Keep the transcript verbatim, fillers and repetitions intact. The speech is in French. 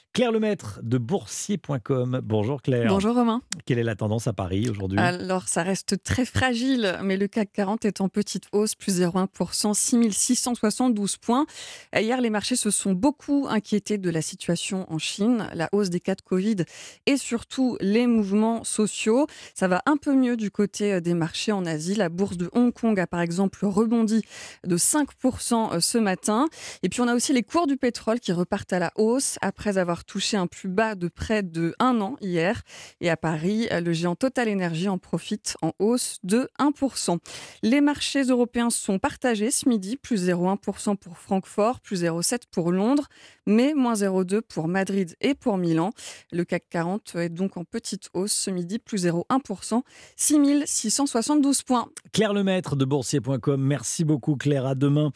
Claire Lemaître de boursier point com. Bonjour Claire. Bonjour Romain. Quelle est la tendance à Paris aujourd'hui? Alors, ça reste très fragile, mais le CAC quarante est en petite hausse, plus zéro virgule un pour cent, six mille six cent soixante-douze points. Hier, les marchés se sont beaucoup inquiétés de la situation en Chine, la hausse des cas de Covid et surtout les mouvements sociaux. Ça va un peu mieux du côté des marchés en Asie. La bourse de Hong Kong a par exemple rebondi de cinq pour cent ce matin. Et puis, on a aussi les cours du pétrole qui repartent à la hausse après avoir touché un plus bas de près de un an hier. Et à Paris, le géant Total Energy en profite en hausse de un pour cent. Les marchés européens sont partagés ce midi, plus zéro virgule un pour cent pour Francfort, plus zéro virgule sept pour cent pour Londres, mais moins zéro virgule deux pour cent pour Madrid et pour Milan. Le CAC quarante est donc en petite hausse ce midi, plus zéro virgule un pour cent, six mille six cent soixante-douze points. Claire Lemaître de boursier point com. Merci beaucoup Claire, à demain.